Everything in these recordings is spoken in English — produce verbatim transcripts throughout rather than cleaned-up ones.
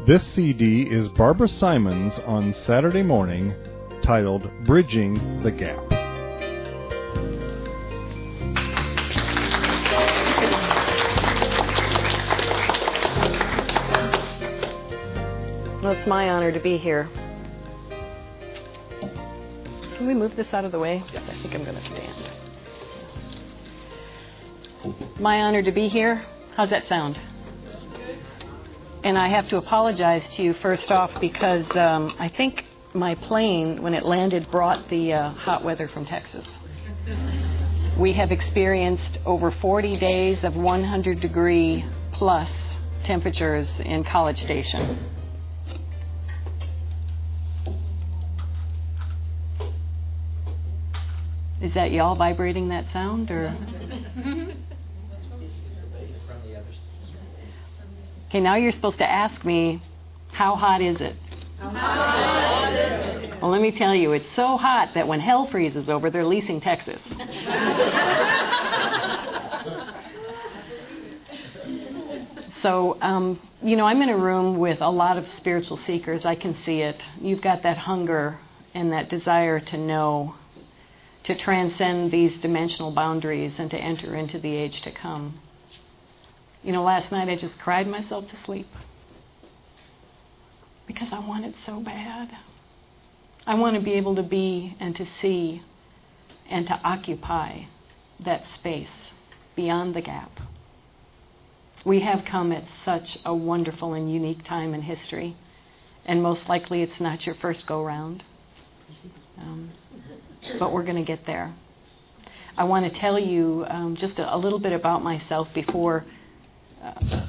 This C D is Barbara Simons on Saturday Morning, titled Bridging the Gap. Well, it's my honor to be here. Can we move this out of the way? Yes, I think I'm going to stand. My honor to be here. How's that sound? And I have to apologize to you first off because um, I think my plane, when it landed, brought the uh, hot weather from Texas. We have experienced over forty days of one hundred degree plus temperatures in College Station. Is that y'all vibrating that sound, or? Okay, now you're supposed to ask me, how hot is it? How hot is it? Well, let me tell you, it's so hot that when hell freezes over, they're leasing Texas. So, um, you know, I'm in a room with a lot of spiritual seekers. I can see it. You've got that hunger and that desire to know, to transcend these dimensional boundaries and to enter into the age to come. You know, last night I just cried myself to sleep because I want it so bad. I want to be able to be and to see and to occupy that space beyond the gap. We have come at such a wonderful and unique time in history, and most likely it's not your first go-round. Um, but we're going to get there. I want to tell you um, just a, a little bit about myself before uh,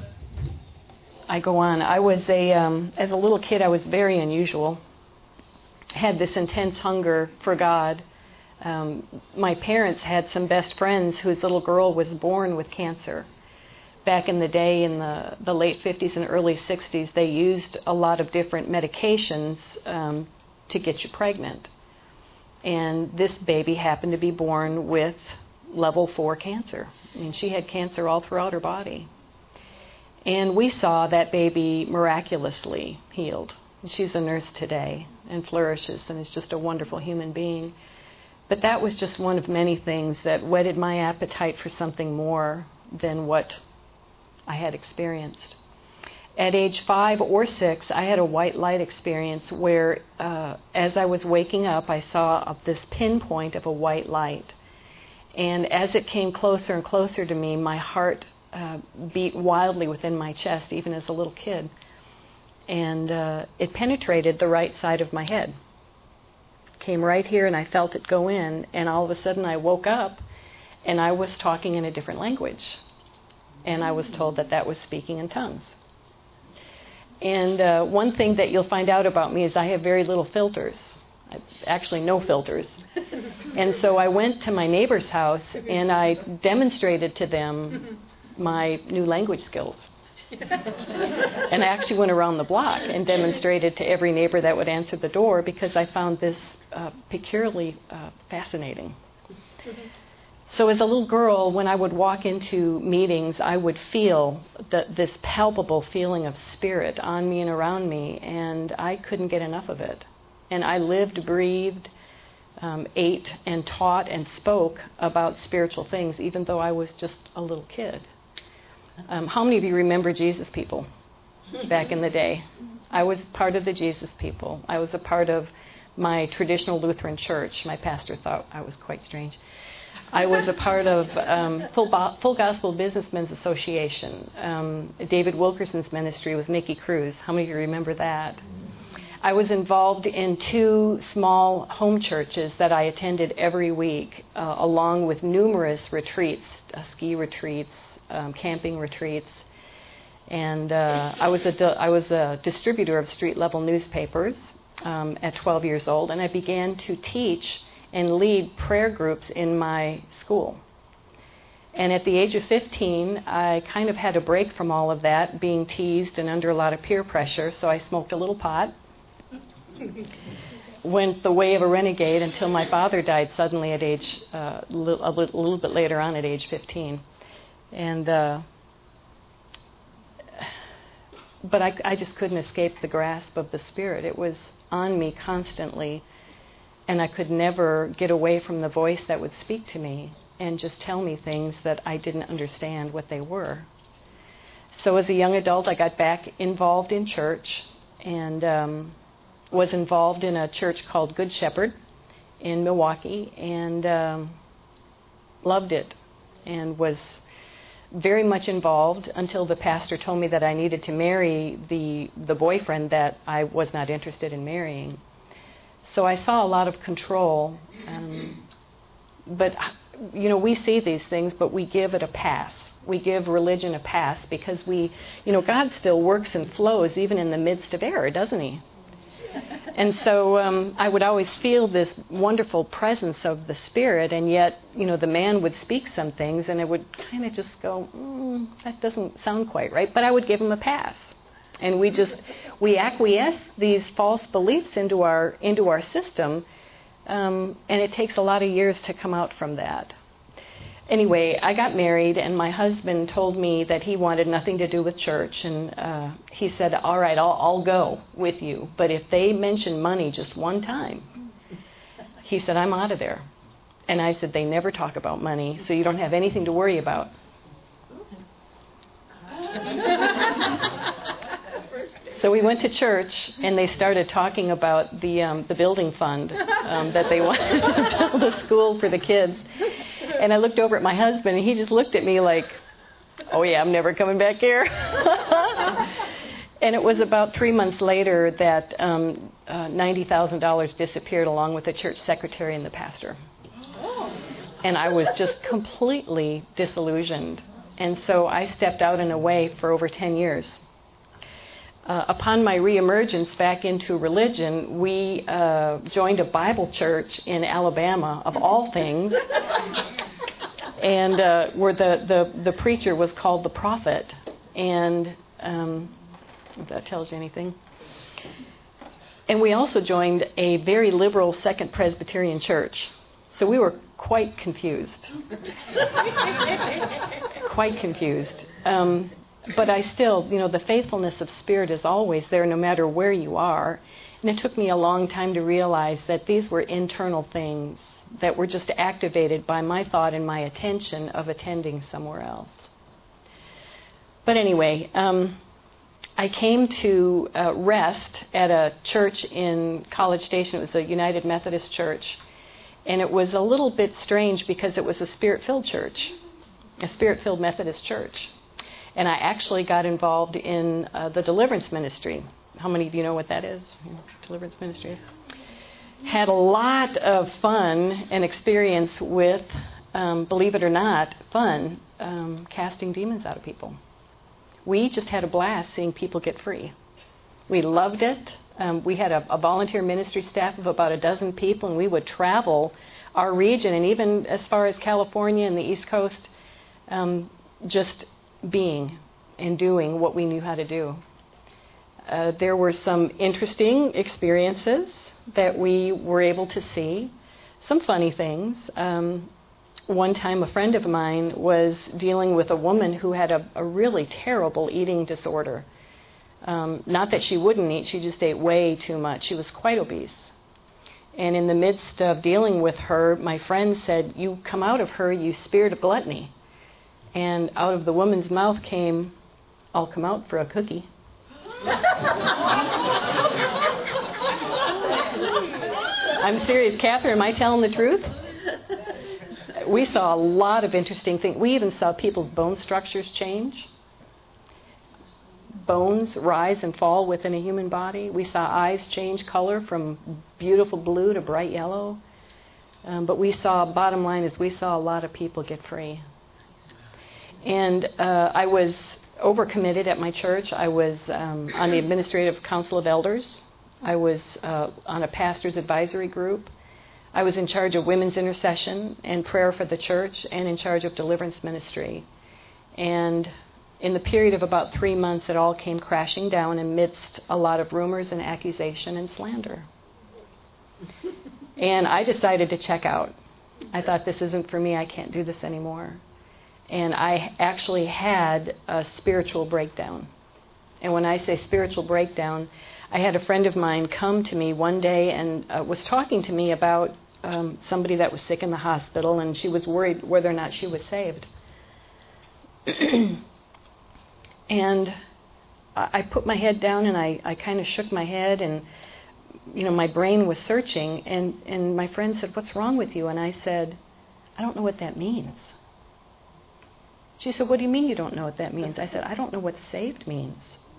I go on. I was a, um, as a little kid, I was very unusual. Had this intense hunger for God. Um, my parents had some best friends whose little girl was born with cancer. Back in the day, in the, the late fifties and early sixties, they used a lot of different medications um, to get you pregnant. And this baby happened to be born with level four cancer. I mean, she had cancer all throughout her body. And we saw that baby miraculously healed. She's a nurse today and flourishes and is just a wonderful human being. But that was just one of many things that whetted my appetite for something more than what I had experienced. At age five or six, I had a white light experience where uh, as I was waking up, I saw this pinpoint of a white light. And as it came closer and closer to me, my heart uh, beat wildly within my chest, even as a little kid. And uh, it penetrated the right side of my head. Came right here, and I felt it go in. And all of a sudden, I woke up, and I was talking in a different language. And I was told that that was speaking in tongues. And uh, one thing that you'll find out about me is I have very little filters. Actually, no filters. And so I went to my neighbor's house and I demonstrated to them my new language skills. And I actually went around the block and demonstrated to every neighbor that would answer the door because I found this uh, peculiarly uh, fascinating. So as a little girl, when I would walk into meetings, I would feel the, this palpable feeling of spirit on me and around me, and I couldn't get enough of it. And I lived, breathed, um, ate, and taught and spoke about spiritual things, even though I was just a little kid. Um, how many of you remember Jesus people back in the day? I was part of the Jesus people. I was a part of my traditional Lutheran church. My pastor thought I was quite strange. I was a part of um, Full, Bo- Full Gospel Businessmen's Association. Um, David Wilkerson's ministry with Nicky Cruz. How many of you remember that? I was involved in two small home churches that I attended every week, uh, along with numerous retreats, uh, ski retreats, um, camping retreats. And uh, I was a di- I was a distributor of street-level newspapers um, at twelve years old, and I began to teach and lead prayer groups in my school. And at the age of fifteen, I kind of had a break from all of that, being teased and under a lot of peer pressure, so I smoked a little pot. Went the way of a renegade until my father died suddenly at age, uh, li- a li- little bit later on at age fifteen. And uh, but I, I just couldn't escape the grasp of the Spirit. It was on me constantly, and I could never get away from the voice that would speak to me and just tell me things that I didn't understand what they were. So as a young adult, I got back involved in church and um, was involved in a church called Good Shepherd in Milwaukee, and um, loved it and was very much involved until the pastor told me that I needed to marry the the boyfriend that I was not interested in marrying. So I saw a lot of control. Um, but, you know, we see these things, but we give it a pass. We give religion a pass because we, you know, God still works and flows even in the midst of error, doesn't he? And so um, I would always feel this wonderful presence of the Spirit, and yet, you know, the man would speak some things, and it would kind of just go, mm, that doesn't sound quite right. But I would give him a pass, and we just we acquiesce these false beliefs into our into our system, um, and it takes a lot of years to come out from that. Anyway, I got married, and my husband told me that he wanted nothing to do with church, and uh, he said, all right, I'll, I'll go with you, but if they mention money just one time, he said, I'm out of there. And I said, they never talk about money, so you don't have anything to worry about. So we went to church, and they started talking about the um, the building fund, um, that they wanted to build a school for the kids. And I looked over at my husband, and he just looked at me like, oh, yeah, I'm never coming back here. And it was about three months later that um, uh, ninety thousand dollars disappeared along with the church secretary and the pastor. And I was just completely disillusioned. And so I stepped out and away for over ten years. Uh, upon my reemergence back into religion, we uh, joined a Bible church in Alabama, of all things, and uh, where the, the, the preacher was called the Prophet. And um, if that tells you anything. And we also joined a very liberal Second Presbyterian church. So we were quite confused. quite confused. Um, But I still, you know, the faithfulness of Spirit is always there no matter where you are. And it took me a long time to realize that these were internal things that were just activated by my thought and my attention of attending somewhere else. But anyway, um, I came to uh, rest at a church in College Station. It was a United Methodist church. And it was a little bit strange because it was a Spirit-filled church, a Spirit-filled Methodist church. And I actually got involved in uh, the deliverance ministry. How many of you know what that is? Deliverance ministry. Had a lot of fun and experience with, um, believe it or not, fun, um, casting demons out of people. We just had a blast seeing people get free. We loved it. Um, we had a, a volunteer ministry staff of about a dozen people, and we would travel our region, and even as far as California and the East Coast, um, just being and doing what we knew how to do. Uh, there were some interesting experiences that we were able to see, some funny things. Um, one time a friend of mine was dealing with a woman who had a, a really terrible eating disorder. Um, not that she wouldn't eat, she just ate way too much. She was quite obese. And in the midst of dealing with her, my friend said, you come out of her, you spirit of gluttony. And out of the woman's mouth came, I'll come out for a cookie. I'm serious, Catherine, am I telling the truth? We saw a lot of interesting things. We even saw people's bone structures change. Bones rise and fall within a human body. We saw eyes change color from beautiful blue to bright yellow. Um, but we saw, bottom line is we saw a lot of people get free. And uh, I was overcommitted at my church. I was um, on the Administrative Council of Elders. I was uh, on a pastor's advisory group. I was in charge of women's intercession and prayer for the church, and in charge of deliverance ministry. And in the period of about three months, it all came crashing down amidst a lot of rumors and accusation and slander. And I decided to check out. I thought, this isn't for me. I can't do this anymore. And I actually had a spiritual breakdown. And when I say spiritual breakdown, I had a friend of mine come to me one day and uh, was talking to me about um, somebody that was sick in the hospital, and she was worried whether or not she was saved. And I put my head down and I, I kind of shook my head, and you know, my brain was searching, and, and my friend said, "What's wrong with you?" And I said, "I don't know what that means." She said, "What do you mean you don't know what that means?" I said, "I don't know what saved means."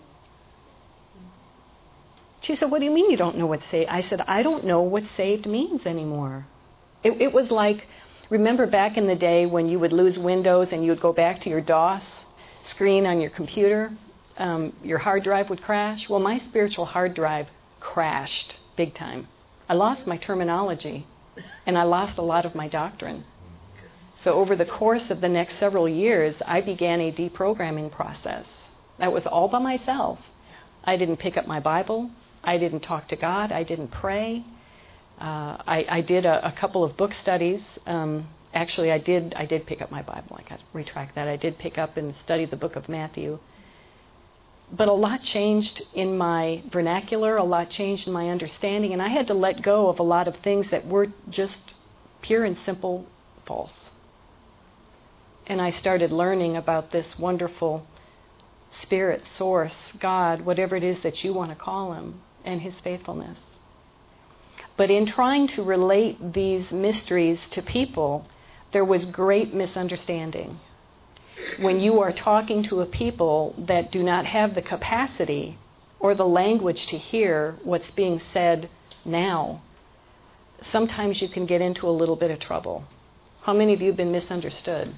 She said, "What do you mean you don't know what saved?" I said, "I don't know what saved means anymore." It, it was like, remember back in the day when you would lose Windows and you would go back to your DOS screen on your computer, um, your hard drive would crash? Well, my spiritual hard drive crashed big time. I lost my terminology, and I lost a lot of my doctrine. So over the course of the next several years, I began a deprogramming process. That was all by myself. I didn't pick up my Bible. I didn't talk to God. I didn't pray. Uh, I, I did a, a couple of book studies. Um, actually, I did I did pick up my Bible. I got to retract that. I did pick up and study the book of Matthew. But a lot changed in my vernacular. A lot changed in my understanding. And I had to let go of a lot of things that were just pure and simple false. And I started learning about this wonderful Spirit, Source, God, whatever it is that you want to call Him, and His faithfulness. But in trying to relate these mysteries to people, there was great misunderstanding. When you are talking to a people that do not have the capacity or the language to hear what's being said now, sometimes you can get into a little bit of trouble. How many of you have been misunderstood?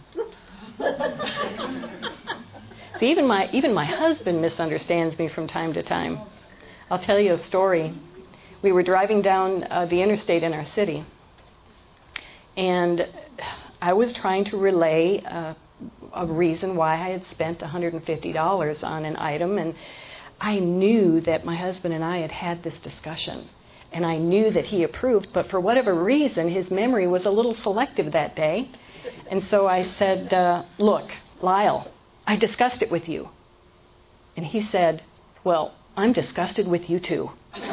See, even my even my husband misunderstands me from time to time. I'll tell you a story. We were driving down uh, the interstate in our city, and I was trying to relay uh, a reason why I had spent one hundred fifty dollars on an item, and I knew that my husband and I had had this discussion, and I knew that he approved, but for whatever reason, his memory was a little selective that day. And so I said, uh, "Look, Lyle, I discussed it with you." And he said, "Well, I'm disgusted with you too."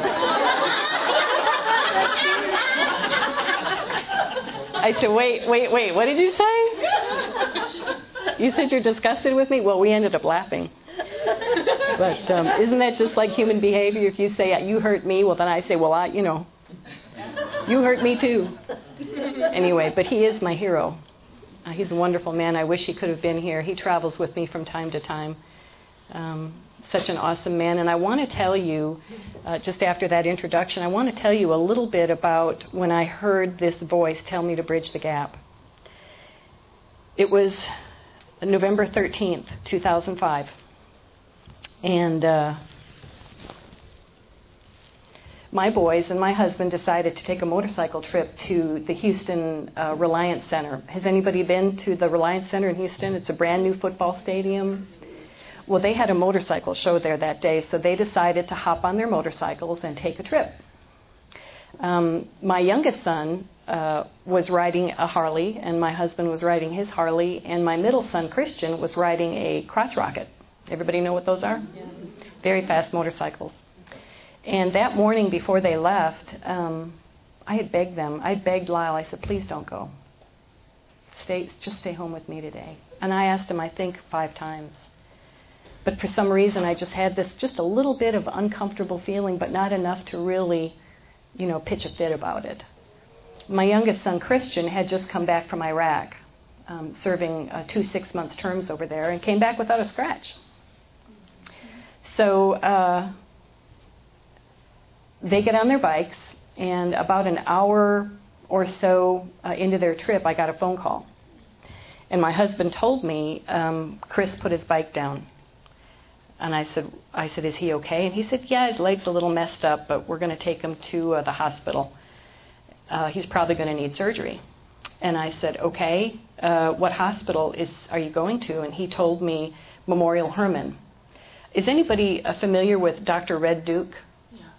I said, wait, wait, wait, what did you say? You said you're disgusted with me? Well, we ended up laughing. But um, isn't that just like human behavior? If you say, you hurt me, well, then I say, well, I, you know, you hurt me too. Anyway, but he is my hero. Uh, he's a wonderful man. I wish he could have been here. He travels with me from time to time. Um, such an awesome man. And I want to tell you, uh, just after that introduction, I want to tell you a little bit about when I heard this voice tell me to bridge the gap. It was November thirteenth, two thousand five. And uh, my boys and my husband decided to take a motorcycle trip to the Houston uh, Reliance Center. Has anybody been to the Reliance Center in Houston? It's a brand new football stadium. Well, they had a motorcycle show there that day, so they decided to hop on their motorcycles and take a trip. Um, my youngest son uh, was riding a Harley, and my husband was riding his Harley, and my middle son, Christian, was riding a crotch rocket. Everybody know what those are? Yeah. Very fast motorcycles. And that morning before they left, um, I had begged them. I begged Lyle. I said, please don't go. Stay, just stay home with me today. And I asked him, I think, five times. But for some reason, I just had this just a little bit of uncomfortable feeling, but not enough to really, you know, pitch a fit about it. My youngest son, Christian, had just come back from Iraq, um, serving uh, two six-month terms over there, and came back without a scratch. So uh, they get on their bikes, and about an hour or so uh, into their trip, I got a phone call. And my husband told me um, Chris put his bike down. And I said, I said, is he okay? And he said, yeah, his leg's a little messed up, but we're going to take him to uh, the hospital. Uh, he's probably going to need surgery. And I said, okay, uh, what hospital is are you going to? And he told me Memorial Hermann. Is anybody uh, familiar with Doctor Red Duke? Yeah.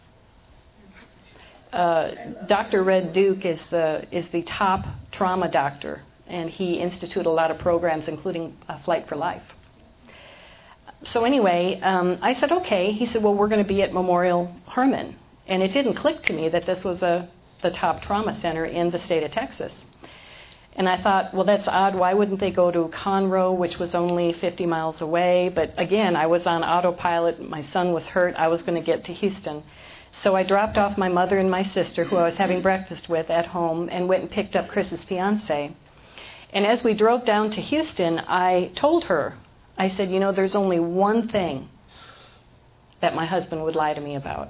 Uh, Doctor Red Duke is the is the top trauma doctor, and he instituted a lot of programs, including uh, Flight for Life. so anyway, um, I said, okay. He said, well, we're going to be at Memorial Hermann. And it didn't click to me that this was a the top trauma center in the state of Texas. And I thought, well, that's odd. Why wouldn't they go to Conroe, which was only fifty miles away? But again, I was on autopilot. My son was hurt. I was going to get to Houston. So I dropped off my mother and my sister, who I was having breakfast with, at home, and went and picked up Chris's fiance. And as we drove down to Houston, I told her, I said, you know, there's only one thing that my husband would lie to me about.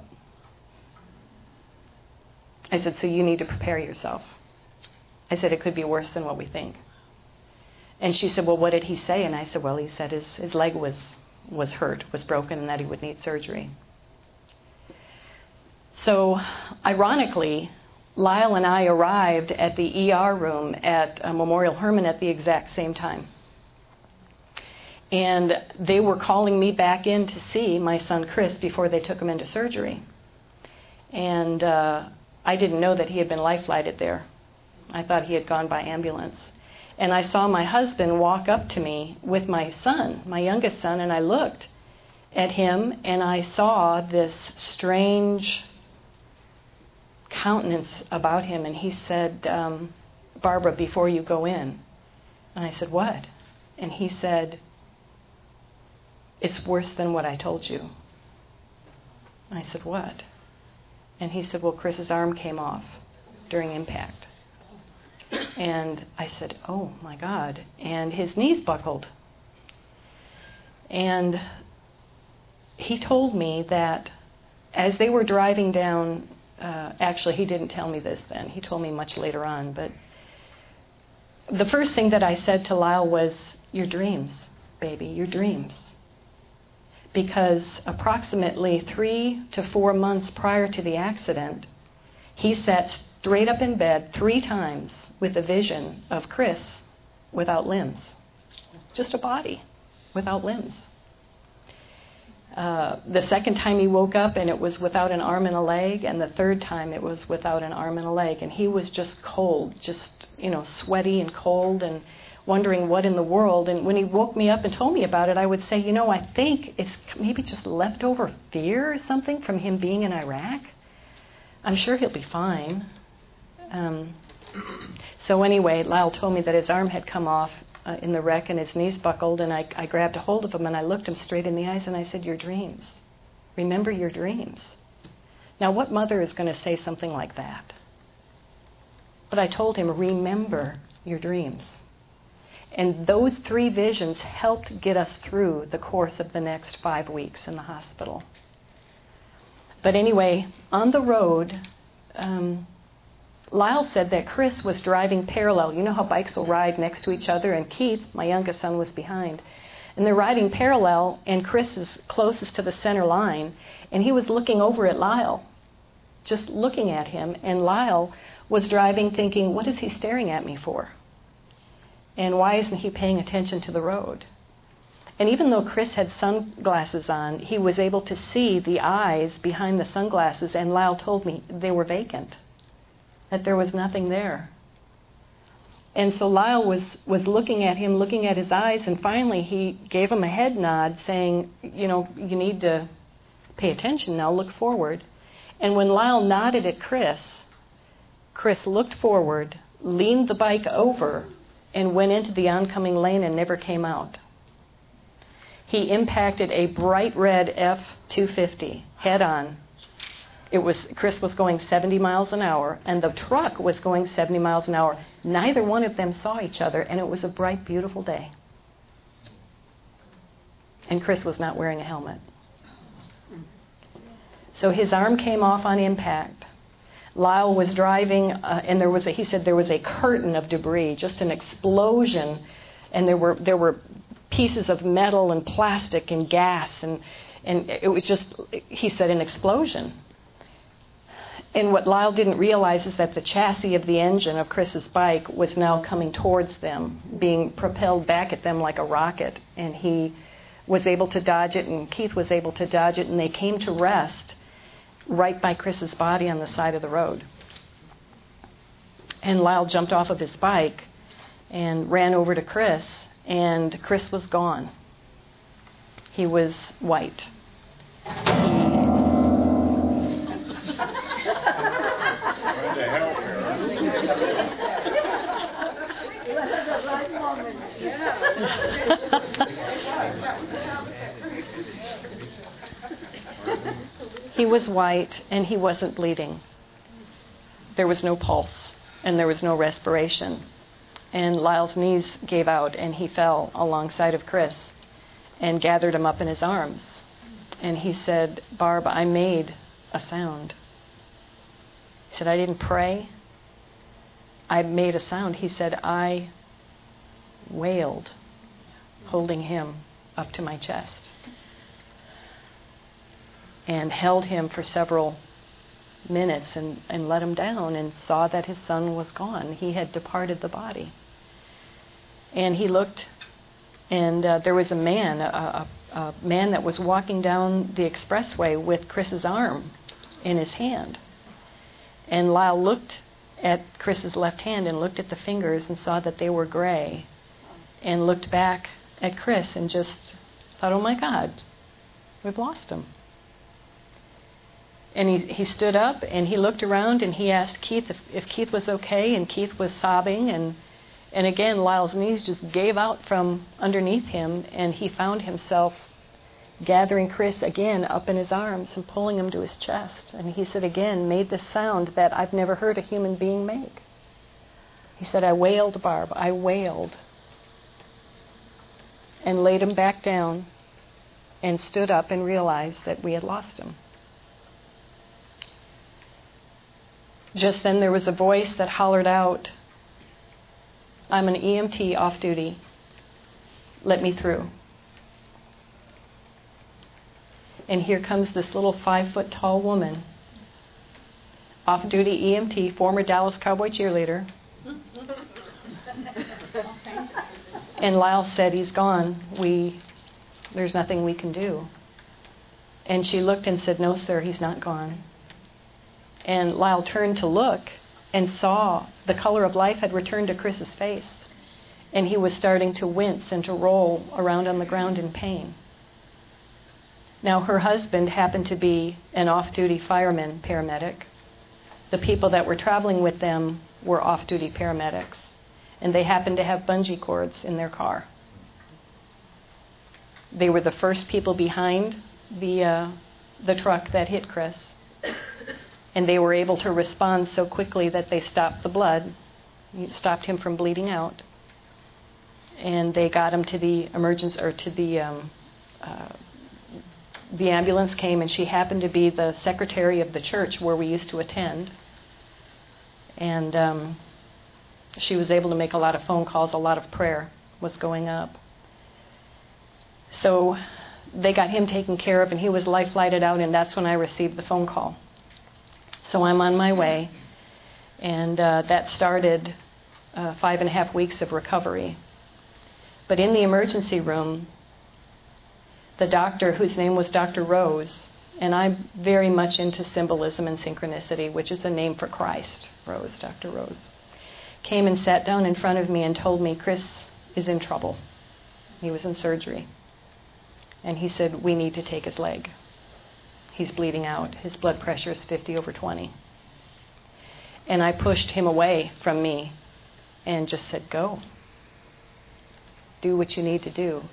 I said, so you need to prepare yourself. I said, it could be worse than what we think. And she said, well, what did he say? And I said, well, he said his, his leg was, was hurt, was broken, and that he would need surgery. So, ironically, Lyle and I arrived at the E R room at uh, Memorial Hermann at the exact same time. And they were calling me back in to see my son Chris before they took him into surgery. And uh, I didn't know that he had been life-flighted there. I thought he had gone by ambulance. And I saw my husband walk up to me with my son, my youngest son, and I looked at him and I saw this strange countenance about him. And he said, um, Barbara, before you go in. And I said, what? And he said, it's worse than what I told you. And I said, what? And he said, well, Chris's arm came off during impact. And I said, oh, my God. And his knees buckled. And he told me that as they were driving down, uh, actually, he didn't tell me this then. He told me much later on. But the first thing that I said to Lyle was, your dreams, baby, your dreams. Because approximately three to four months prior to the accident, he sat straight up in bed three times with a vision of Chris without limbs. Just a body without limbs. Uh, the second time he woke up and it was without an arm and a leg, and the third time it was without an arm and a leg. And he was just cold, just, you know, sweaty and cold and wondering what in the world. And when he woke me up and told me about it, I would say, you know, I think it's maybe just leftover fear or something from him being in Iraq. I'm sure he'll be fine. Um, so anyway, Lyle told me that his arm had come off uh, in the wreck and his knees buckled, and I, I grabbed a hold of him and I looked him straight in the eyes and I said, your dreams. Remember your dreams. Now, what mother is going to say something like that? But I told him, remember your dreams. And those three visions helped get us through the course of the next five weeks in the hospital. But anyway, on the road, um, Lyle said that Chris was driving parallel. You know how bikes will ride next to each other? And Keith, my youngest son, was behind. And they're riding parallel, and Chris is closest to the center line. And he was looking over at Lyle, just looking at him. And Lyle was driving thinking, what is he staring at me for? And why isn't he paying attention to the road? And even though Chris had sunglasses on, he was able to see the eyes behind the sunglasses, and Lyle told me they were vacant, that there was nothing there. And so Lyle was, was looking at him, looking at his eyes, and finally he gave him a head nod saying, you know, you need to pay attention now, look forward. And when Lyle nodded at Chris, Chris looked forward, leaned the bike over, and went into the oncoming lane and never came out. He impacted a bright red F two fifty head on. It was Chris was going seventy miles an hour, and the truck was going seventy miles an hour. Neither one of them saw each other, and it was a bright, beautiful day. And Chris was not wearing a helmet. So his arm came off on impact. Lyle was driving, uh, and there was a, he said there was a curtain of debris, just an explosion, and there were there were pieces of metal and plastic and gas, and and it was just, he said, an explosion. And what Lyle didn't realize is that the chassis of the engine of Chris's bike was now coming towards them, being propelled back at them like a rocket, and he was able to dodge it, and Keith was able to dodge it, and they came to rest right by Chris's body on the side of the road. And Lyle jumped off of his bike and ran over to Chris, and Chris was gone. He was white. He was white, and he wasn't bleeding. There was no pulse, and there was no respiration. And Lyle's knees gave out, and he fell alongside of Chris and gathered him up in his arms. And he said, "Barb, I made a sound." He said, "I didn't pray. I made a sound." He said, "I wailed, holding him up to my chest, and held him for several minutes and, and let him down, and saw that his son was gone. He had departed the body." And he looked, and uh, there was a man, a, a, a man that was walking down the expressway with Chris's arm in his hand. And Lyle looked at Chris's left hand and looked at the fingers and saw that they were gray, and looked back at Chris and just thought, "Oh my God, we've lost him." And he, he stood up and he looked around and he asked Keith if, if Keith was okay, and Keith was sobbing. And, and again, Lyle's knees just gave out from underneath him, and he found himself gathering Chris again up in his arms and pulling him to his chest. And he said again, made this sound that I've never heard a human being make. He said, "I wailed, Barb, I wailed." And laid him back down and stood up and realized that we had lost him. Just then there was a voice that hollered out, "I'm an E M T off duty. Let me through." And here comes this little five-foot-tall woman, off-duty E M T, former Dallas Cowboy cheerleader. And Lyle said, "He's gone. We, there's nothing we can do." And she looked and said, "No, sir, he's not gone." And Lyle turned to look and saw the color of life had returned to Chris's face. And he was starting to wince and to roll around on the ground in pain. Now, her husband happened to be an off-duty fireman paramedic. The people that were traveling with them were off-duty paramedics. And they happened to have bungee cords in their car. They were the first people behind the uh, the truck that hit Chris. And they were able to respond so quickly that they stopped the blood, stopped him from bleeding out. And they got him to the emergency, or to the, um, uh, the ambulance came, and she happened to be the secretary of the church where we used to attend. And um, she was able to make a lot of phone calls, a lot of prayer was going up. So they got him taken care of, and he was life flighted out, and that's when I received the phone call. So I'm on my way, and uh, that started uh, five and a half weeks of recovery. But in the emergency room, the doctor, whose name was Doctor Rose, and I'm very much into symbolism and synchronicity, which is the name for Christ, Rose, Doctor Rose, came and sat down in front of me and told me, "Chris is in trouble. He was in surgery." And he said, "We need to take his leg. He's bleeding out. His blood pressure is fifty over twenty. And I pushed him away from me and just said, "Go. Do what you need to do."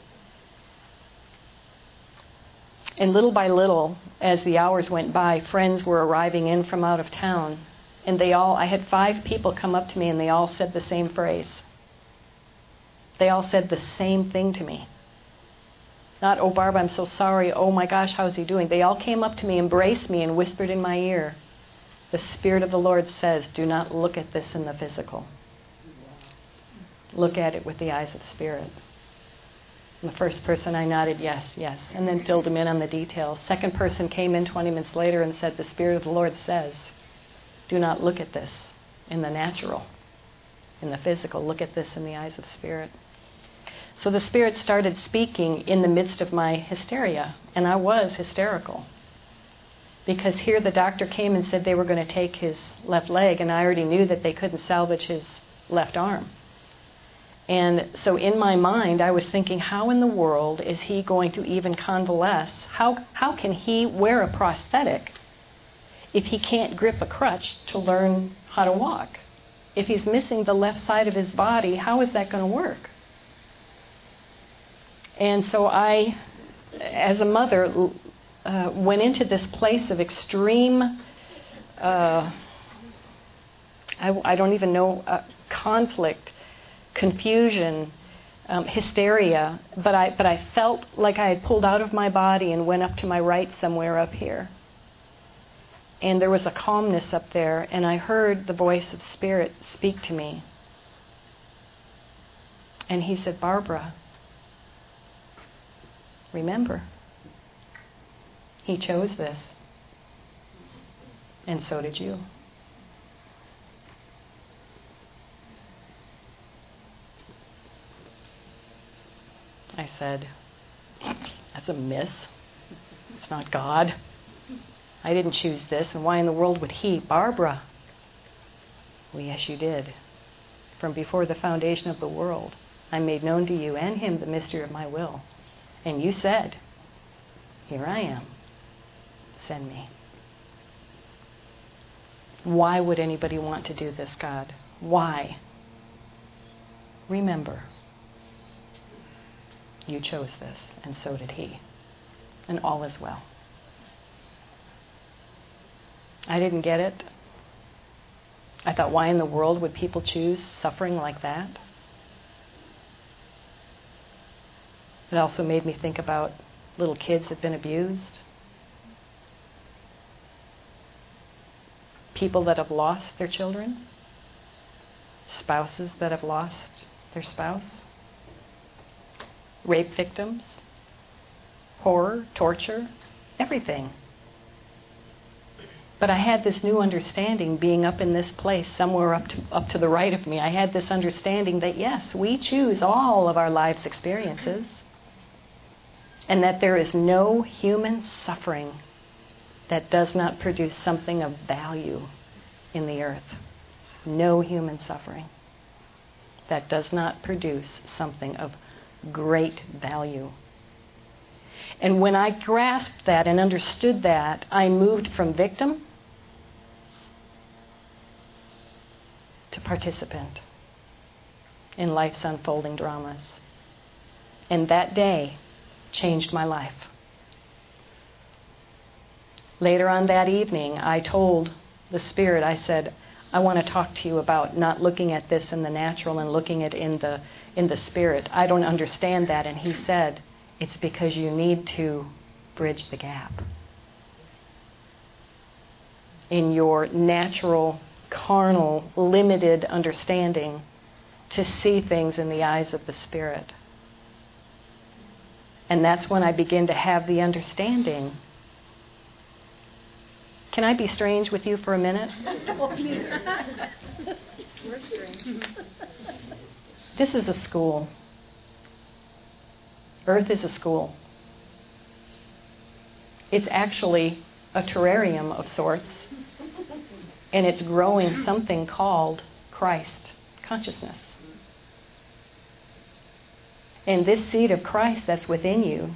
And little by little, as the hours went by, friends were arriving in from out of town. And they all, I had five people come up to me, and they all said the same phrase. They all said the same thing to me. Not, "Oh, Barb, I'm so sorry. Oh, my gosh, how's he doing?" They all came up to me, embraced me, and whispered in my ear, "The Spirit of the Lord says, do not look at this in the physical. Look at it with the eyes of Spirit." And the first person, I nodded, "Yes, yes," and then filled him in on the details. Second person came in twenty minutes later and said, "The Spirit of the Lord says, do not look at this in the natural, in the physical. Look at this in the eyes of Spirit." So the Spirit started speaking in the midst of my hysteria, and I was hysterical. Because here the doctor came and said they were going to take his left leg, and I already knew that they couldn't salvage his left arm. And so in my mind, I was thinking, how in the world is he going to even convalesce? How, how can he wear a prosthetic if he can't grip a crutch to learn how to walk? If he's missing the left side of his body, how is that going to work? And so I, as a mother, uh, went into this place of extreme, uh, I, I don't even know, uh, conflict, confusion, um, hysteria, but I but I felt like I had pulled out of my body and went up to my right somewhere up here. And there was a calmness up there, and I heard the voice of Spirit speak to me. And he said, Barbara, remember, he chose this, and so did you. I said, that's a miss. It's not God. I didn't choose this, and why in the world would he? Barbara. Well, yes, you did. From before the foundation of the world, I made known to you and him the mystery of my will. And you said, here I am. Send me. Why would anybody want to do this, God? Why? Remember, you chose this, and so did he. And all is well. I didn't get it. I thought, why in the world would people choose suffering like that? It also made me think about little kids that have been abused. People that have lost their children. Spouses that have lost their spouse. Rape victims. Horror, torture, everything. But I had this new understanding being up in this place, somewhere up to, up to the right of me. I had this understanding that, yes, we choose all of our life's experiences, and that there is no human suffering that does not produce something of value in the earth. No human suffering that does not produce something of great value. And when I grasped that and understood that, I moved from victim to participant in life's unfolding dramas. And that day changed my life. Later on that evening, I told the Spirit, I said, I want to talk to you about not looking at this in the natural and looking at it in the in the Spirit. I don't understand that. And he said, it's because you need to bridge the gap in your natural, carnal, limited understanding to see things in the eyes of the Spirit. And that's when I begin to have the understanding. Can I be strange with you for a minute? We're strange. This is a school. Earth is a school. It's actually a terrarium of sorts, and it's growing something called Christ consciousness. And this seed of Christ that's within you,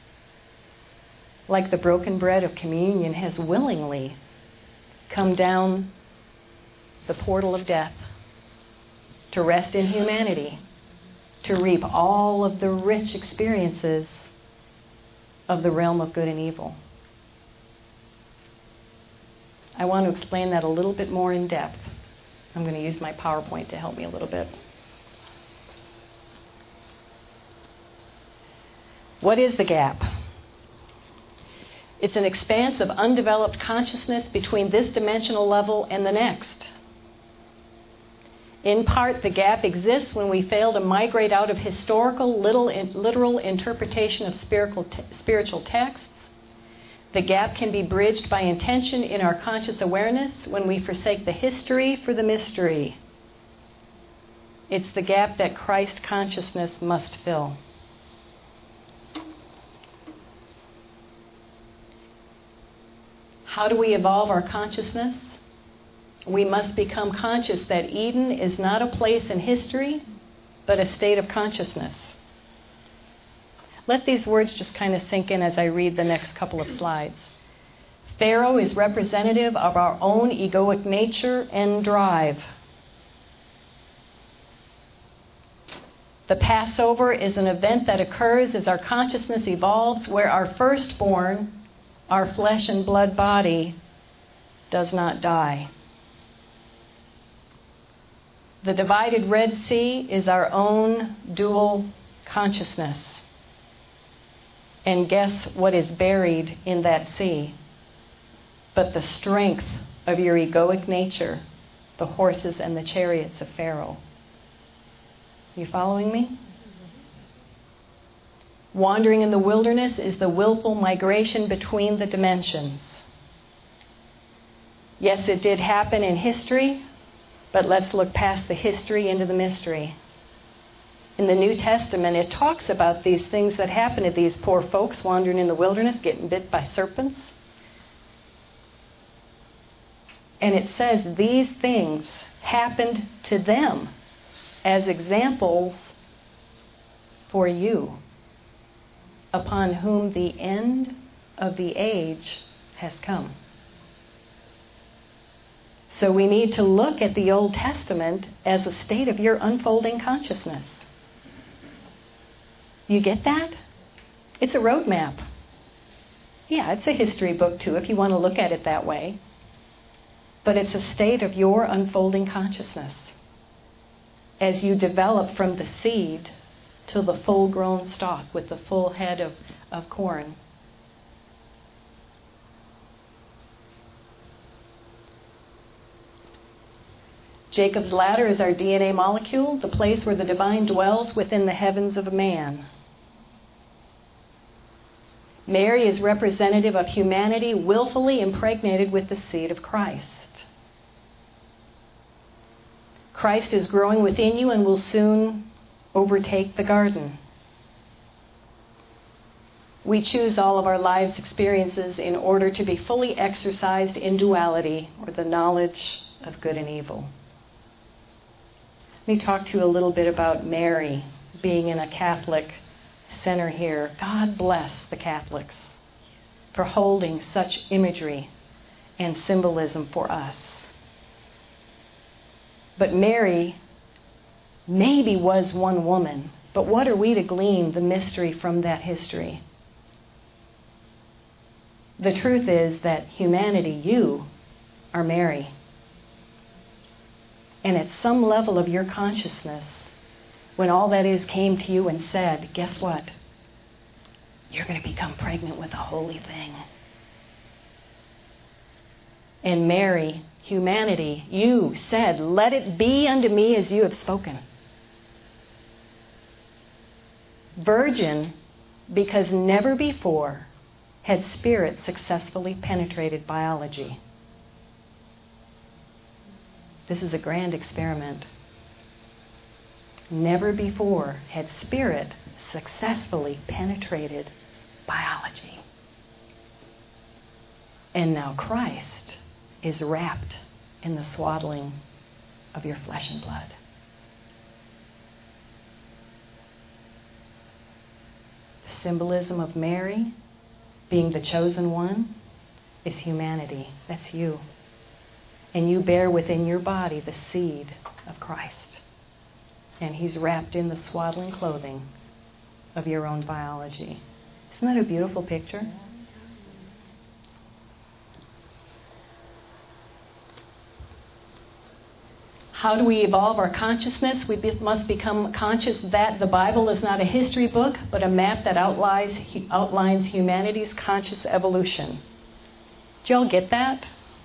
like the broken bread of communion, has willingly come down the portal of death to rest in humanity, to reap all of the rich experiences of the realm of good and evil. I want to explain that a little bit more in depth. I'm going to use my PowerPoint to help me a little bit. What is the gap? It's an expanse of undeveloped consciousness between this dimensional level and the next. In part, the gap exists when we fail to migrate out of historical, literal interpretation of spiritual texts. The gap can be bridged by intention in our conscious awareness when we forsake the history for the mystery. It's the gap that Christ consciousness must fill. How do we evolve our consciousness? We must become conscious that Eden is not a place in history, but a state of consciousness. Let these words just kind of sink in as I read the next couple of slides. Pharaoh is representative of our own egoic nature and drive. The Passover is an event that occurs as our consciousness evolves, where our firstborn, our flesh and blood body, does not die. The divided Red Sea is our own dual consciousness. And guess what is buried in that sea? But the strength of your egoic nature, the horses and the chariots of Pharaoh. You following me? Wandering in the wilderness is the willful migration between the dimensions. Yes, it did happen in history, but let's look past the history into the mystery. In the New Testament, it talks about these things that happen to these poor folks wandering in the wilderness, getting bit by serpents. And it says these things happened to them as examples for you, upon whom the end of the age has come. So we need to look at the Old Testament as a state of your unfolding consciousness. You get that? It's a roadmap. Yeah, it's a history book too, if you want to look at it that way. But it's a state of your unfolding consciousness as you develop from the seed to the full-grown stalk with the full head of, of corn. Jacob's ladder is our D N A molecule, the place where the divine dwells within the heavens of a man. Mary is representative of humanity willfully impregnated with the seed of Christ. Christ is growing within you and will soon overtake the garden. We choose all of our lives' experiences in order to be fully exercised in duality, or the knowledge of good and evil. Let me talk to you a little bit about Mary being in a Catholic center here. God bless the Catholics for holding such imagery and symbolism for us. But Mary maybe was one woman, but what are we to glean the mystery from that history? The truth is that humanity, you, are Mary. And at some level of your consciousness, when all that is came to you and said, guess what? You're going to become pregnant with a holy thing. And Mary, humanity, you said, let it be unto me as you have spoken. Virgin, because never before had spirit successfully penetrated biology. This is a grand experiment. Never before had spirit successfully penetrated biology. And now Christ is wrapped in the swaddling of your flesh and blood. The symbolism of Mary being the chosen one is humanity. That's you. And you bear within your body the seed of Christ. And he's wrapped in the swaddling clothing of your own biology. Isn't that a beautiful picture? How do we evolve our consciousness? We be, must become conscious that the Bible is not a history book, but a map that outlines, outlines humanity's conscious evolution. Did y'all get that?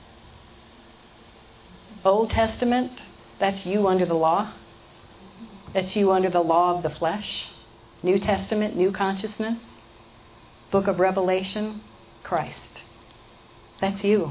Old Testament, that's you under the law. That's you under the law of the flesh. New Testament, new consciousness. Book of Revelation, Christ. That's you.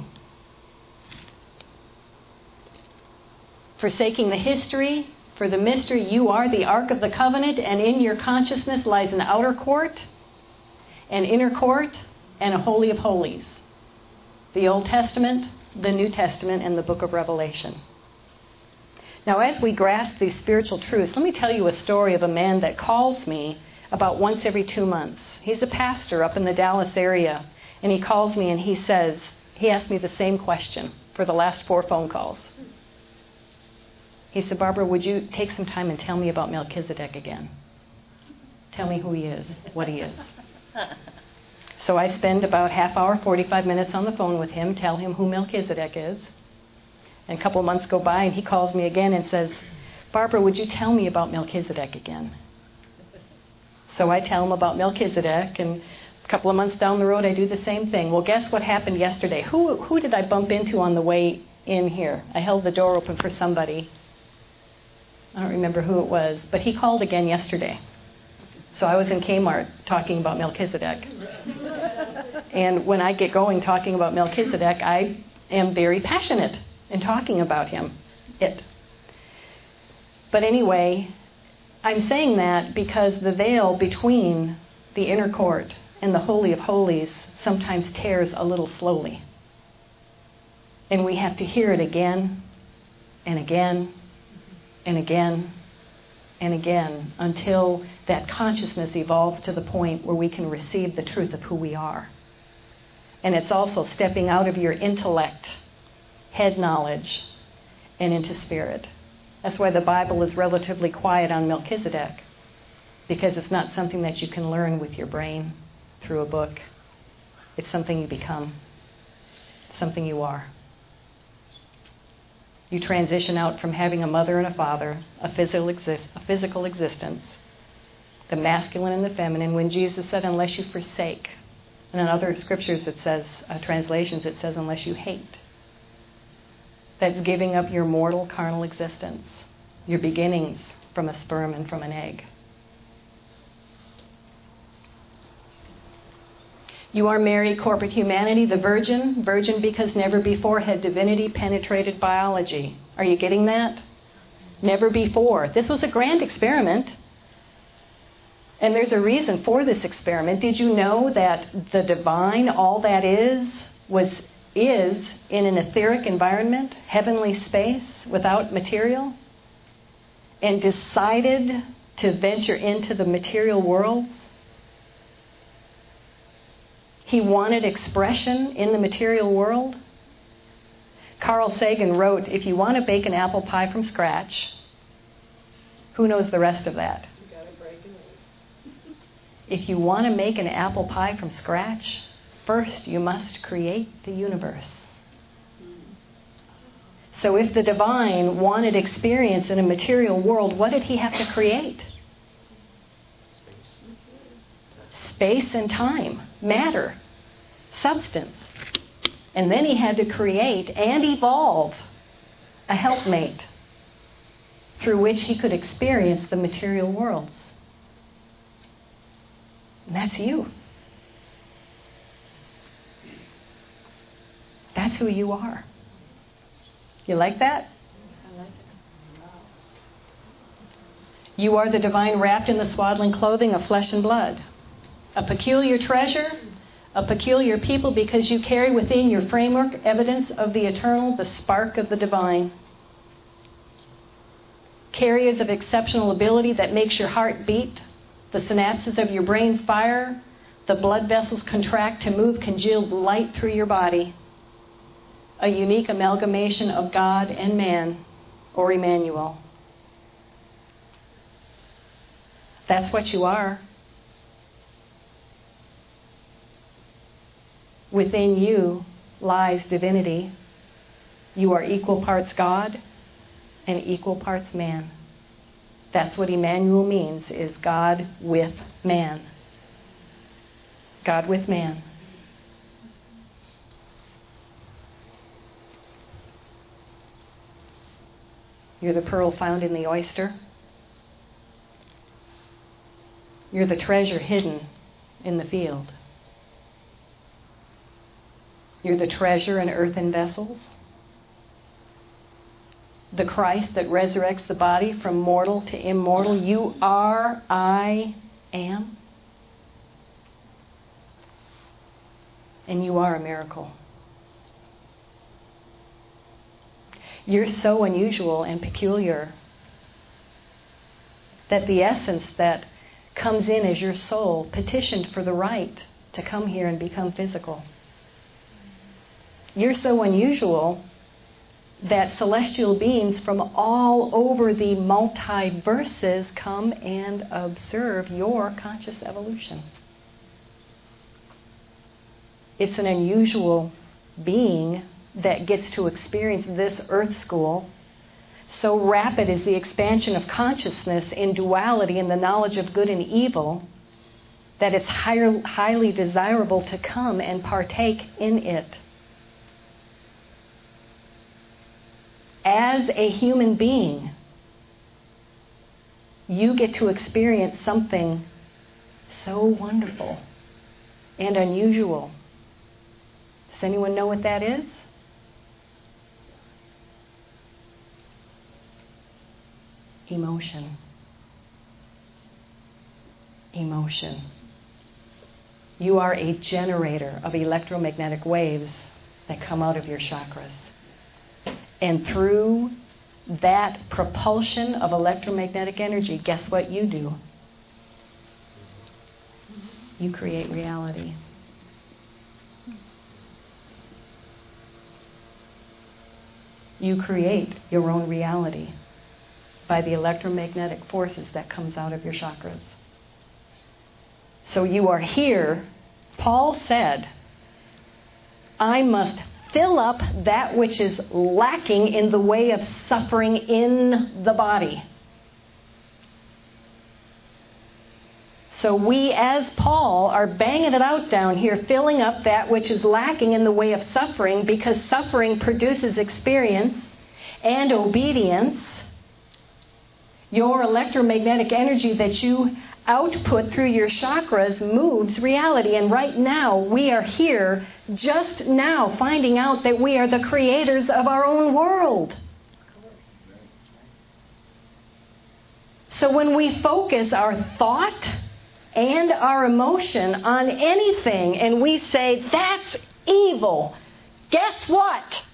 Forsaking the history, for the mystery, you are the Ark of the Covenant, and in your consciousness lies an outer court, an inner court, and a Holy of Holies. The Old Testament, the New Testament, and the book of Revelation. Now, as we grasp these spiritual truths, let me tell you a story of a man that calls me about once every two months. He's a pastor up in the Dallas area, and he calls me and he says, he asked me the same question for the last four phone calls. He said, Barbara, would you take some time and tell me about Melchizedek again? Tell me who he is, what he is. So I spend about half hour, forty-five minutes on the phone with him, tell him who Melchizedek is. And a couple of months go by and he calls me again and says, Barbara, would you tell me about Melchizedek again? So I tell him about Melchizedek, and a couple of months down the road I do the same thing. Well, guess what happened yesterday? Who, who did I bump into on the way in here? I held the door open for somebody. I don't remember who it was, but he called again yesterday. So I was in Kmart talking about Melchizedek. And when I get going talking about Melchizedek, I am very passionate in talking about him. It. But anyway, I'm saying that because the veil between the inner court and the Holy of Holies sometimes tears a little slowly. And we have to hear it again and again and again and again until that consciousness evolves to the point where we can receive the truth of who we are. And it's also stepping out of your intellect, head knowledge, and into spirit. That's why the Bible is relatively quiet on Melchizedek, because it's not something that you can learn with your brain through a book. It's something you become, something you are. You transition out from having a mother and a father, a physical, exist, a physical existence, the masculine and the feminine, when Jesus said, unless you forsake. And in other scriptures it says, uh, translations it says, unless you hate. That's giving up your mortal carnal existence, your beginnings from a sperm and from an egg. You are Mary, corporate humanity, the virgin, virgin because never before had divinity penetrated biology. Are you getting that? Never before. This was a grand experiment. And there's a reason for this experiment. Did you know that the divine, all that is, was is in an etheric environment, heavenly space, without material, and decided to venture into the material worlds? He wanted expression in the material world. Carl Sagan wrote, if you want to bake an apple pie from scratch, who knows the rest of that? You gotta break an egg. If you want to make an apple pie from scratch, first you must create the universe. So if the divine wanted experience in a material world, what did he have to create? Space and time, matter, substance. And then he had to create and evolve a helpmate through which he could experience the material worlds. And that's you. That's who you are. You like that? I like it. You are the divine wrapped in the swaddling clothing of flesh and blood. A peculiar treasure, a peculiar people, because you carry within your framework evidence of the eternal, the spark of the divine. Carriers of exceptional ability that makes your heart beat, the synapses of your brain fire, the blood vessels contract to move congealed light through your body. A unique amalgamation of God and man, or Emmanuel. That's what you are. Within you lies divinity. You are equal parts God and equal parts man. That's what Emmanuel means, is God with man. God with man. You're the pearl found in the oyster. You're the treasure hidden in the field. You're the treasure in earthen vessels. The Christ that resurrects the body from mortal to immortal. You are, I am. And you are a miracle. You're so unusual and peculiar that the essence that comes in as your soul petitioned for the right to come here and become physical. You're so unusual that celestial beings from all over the multiverses come and observe your conscious evolution. It's an unusual being that gets to experience this earth school. So rapid is the expansion of consciousness in duality and the knowledge of good and evil that it's higher, highly desirable to come and partake in it. As a human being, you get to experience something so wonderful and unusual. Does anyone know what that is? Emotion. Emotion. You are a generator of electromagnetic waves that come out of your chakras. And through that propulsion of electromagnetic energy, guess what you do? You create reality. You create your own reality by the electromagnetic forces that comes out of your chakras. So you are here. Paul said, I must fill up that which is lacking in the way of suffering in the body. So we, as Paul, are banging it out down here, filling up that which is lacking in the way of suffering, because suffering produces experience and obedience. Your electromagnetic energy that you output through your chakras moves reality. And right now, we are here just now finding out that we are the creators of our own world. So when we focus our thought and our emotion on anything and we say, that's evil, guess what?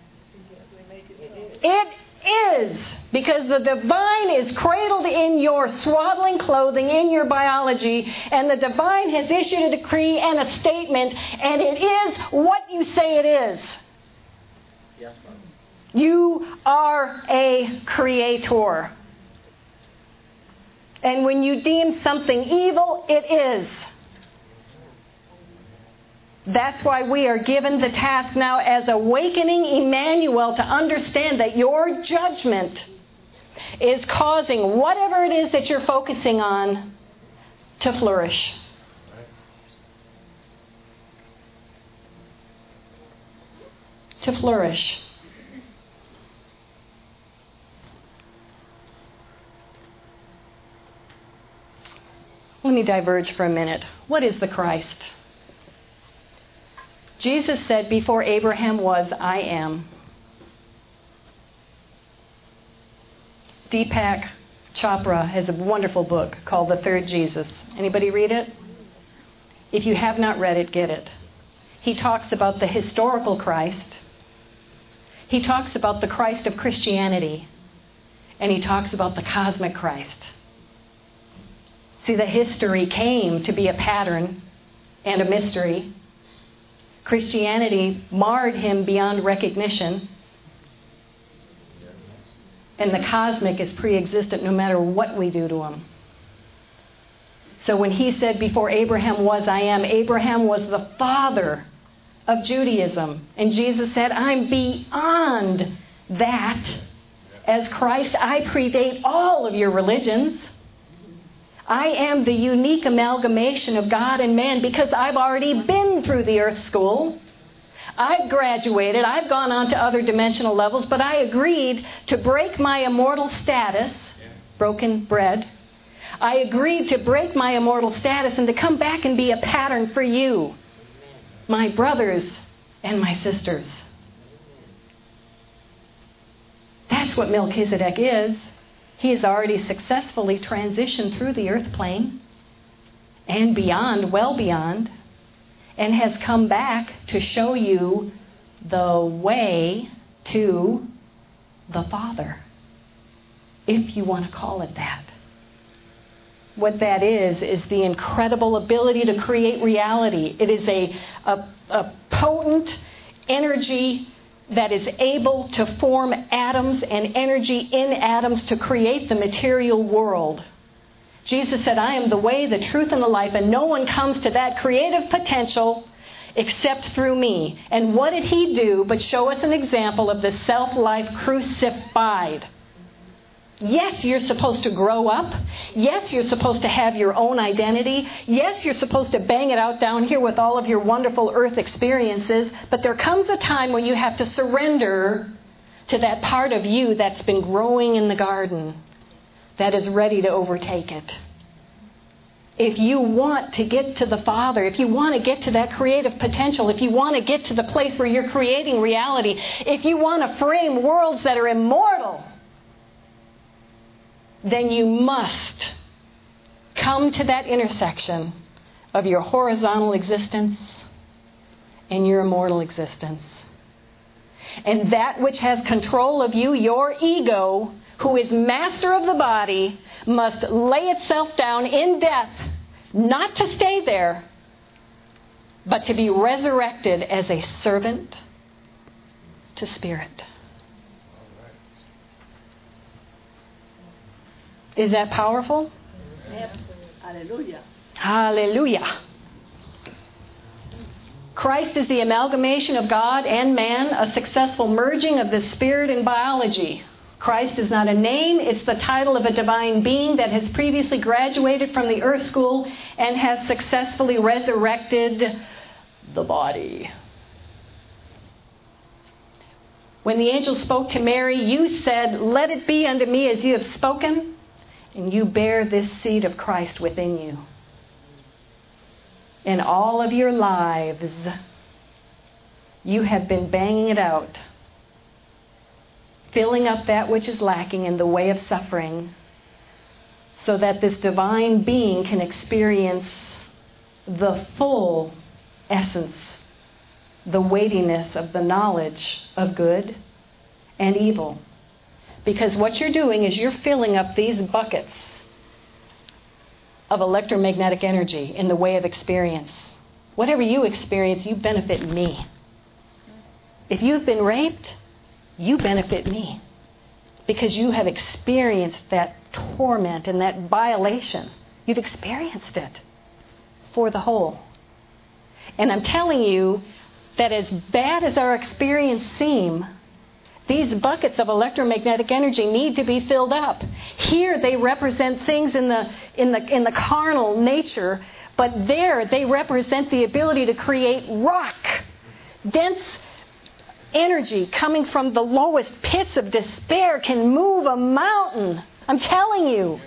It is. Because the divine is cradled in your swaddling clothing, in your biology, and the divine has issued a decree and a statement, and it is what you say it is. Yes, Mom. You are a creator. And when you deem something evil, it is. That's why we are given the task now as awakening Emmanuel to understand that your judgment is causing whatever it is that you're focusing on to flourish. To flourish. Let me diverge for a minute. What is the Christ? Jesus said, before Abraham was, I am. Deepak Chopra has a wonderful book called The Third Jesus. Anybody read it? If you have not read it, get it. He talks about the historical Christ. He talks about the Christ of Christianity. And he talks about the cosmic Christ. See, the history came to be a pattern and a mystery. Christianity marred him beyond recognition. And the cosmic is pre-existent no matter what we do to him. So when he said, before Abraham was, I am, Abraham was the father of Judaism. And Jesus said, I'm beyond that. As Christ, I predate all of your religions. I am the unique amalgamation of God and man because I've already been through the earth school. I've graduated. I've gone on to other dimensional levels, but I agreed to break my immortal status, broken bread. I agreed to break my immortal status and to come back and be a pattern for you, my brothers and my sisters. That's what Melchizedek is. He has already successfully transitioned through the earth plane and beyond, well beyond, and has come back to show you the way to the Father, if you want to call it that. What that is, is the incredible ability to create reality. It is a, a, a potent energy that is able to form atoms and energy in atoms to create the material world. Jesus said, I am the way, the truth, and the life, and no one comes to that creative potential except through me. And what did he do but show us an example of the self-life crucified? Yes, you're supposed to grow up. Yes, you're supposed to have your own identity. Yes, you're supposed to bang it out down here with all of your wonderful earth experiences. But there comes a time when you have to surrender to that part of you that's been growing in the garden, that is ready to overtake it. If you want to get to the Father, if you want to get to that creative potential, if you want to get to the place where you're creating reality, if you want to frame worlds that are immortal, then you must come to that intersection of your horizontal existence and your immortal existence. And that which has control of you, your ego, who is master of the body, must lay itself down in death, not to stay there, but to be resurrected as a servant to spirit. Is that powerful? Hallelujah. Hallelujah. Christ is the amalgamation of God and man, a successful merging of the spirit and biology. Christ is not a name, it's the title of a divine being that has previously graduated from the earth school and has successfully resurrected the body. When the angel spoke to Mary, you said, "Let it be unto me as you have spoken." And you bear this seed of Christ within you. In all of your lives, you have been banging it out, filling up that which is lacking in the way of suffering, so that this divine being can experience the full essence, the weightiness of the knowledge of good and evil. Because what you're doing is you're filling up these buckets of electromagnetic energy in the way of experience. Whatever you experience, you benefit me. If you've been raped, you benefit me. Because you have experienced that torment and that violation. You've experienced it for the whole. And I'm telling you that as bad as our experience seem, these buckets of electromagnetic energy need to be filled up. Here they represent things in the in the in the carnal nature, but there they represent the ability to create rock, dense energy coming from the lowest pits of despair can move a mountain. I'm telling you.